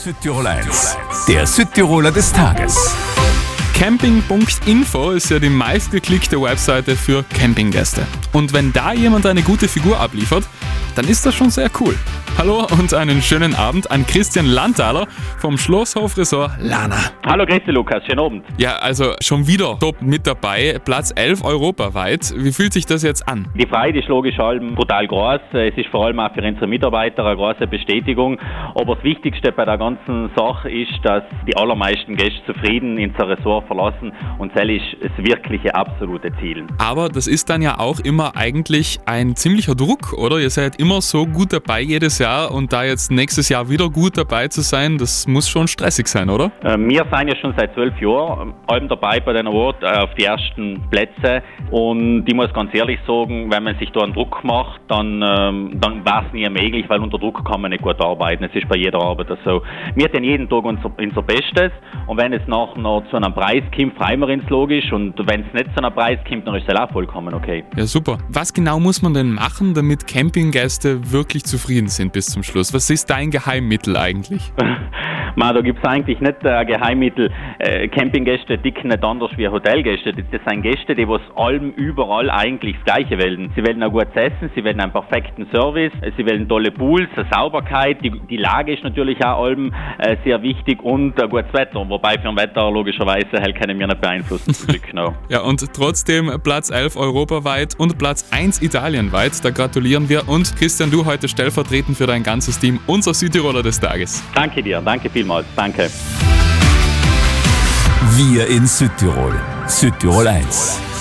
Südtirol 1, der Südtiroler des Tages. Camping.info ist ja die meistgeklickte Webseite für Campinggäste. Und wenn da jemand eine gute Figur abliefert, dann ist das schon sehr cool. Hallo und einen schönen Abend an Christian Landthaler vom Schlosshofresort Lana. Hallo, grüß dich, Lukas, schönen Abend. Ja, also schon wieder top mit dabei, Platz 11 europaweit. Wie fühlt sich das jetzt an? Die Freude ist logisch allem brutal groß. Es ist vor allem auch für unsere Mitarbeiter eine große Bestätigung. Aber das Wichtigste bei der ganzen Sache ist, dass die allermeisten Gäste zufrieden unser Resort verlassen und das ist das wirkliche absolute Ziel. Aber das ist dann ja auch immer eigentlich ein ziemlicher Druck, oder? Ihr seid immer so gut dabei jedes Jahr und da jetzt nächstes Jahr wieder gut dabei zu sein, das muss schon stressig sein, oder? Wir sind ja schon seit 12 Jahren allem dabei bei den Award auf die ersten Plätze und ich muss ganz ehrlich sagen, wenn man sich da einen Druck macht, dann war es nie möglich, weil unter Druck kann man nicht gut arbeiten. Es ist bei jeder Arbeit so. Wir tun jeden Tag unser Bestes und wenn es nachher noch zu einem Preis kommt, freuen wir uns logisch und wenn es nicht zu einem Preis kommt, dann ist es auch vollkommen okay. Ja, super. Was genau muss man denn machen, damit Campinggäste wirklich zufrieden sind bis zum Schluss? Was ist dein Geheimmittel eigentlich? Da gibt es eigentlich nicht ein Geheimmittel. Campinggäste ticken nicht anders wie Hotelgäste. Das sind Gäste, die was allem überall eigentlich das Gleiche wollen. Sie wollen ein gutes Essen, sie wollen einen perfekten Service, sie wollen tolle Pools, eine Sauberkeit. Die Lage ist natürlich auch allem sehr wichtig und ein gutes Wetter. Wobei für ein Wetter logischerweise können wir nicht beeinflussen. Zum Glück noch. Ja, und trotzdem Platz 11 europaweit und Platz 1 italienweit. Da gratulieren wir. Und Christian, du heute stellvertretend für dein ganzes Team, unser Südtiroler des Tages. Danke dir, danke vielmals, danke. Wir in Südtirol, Südtirol 1.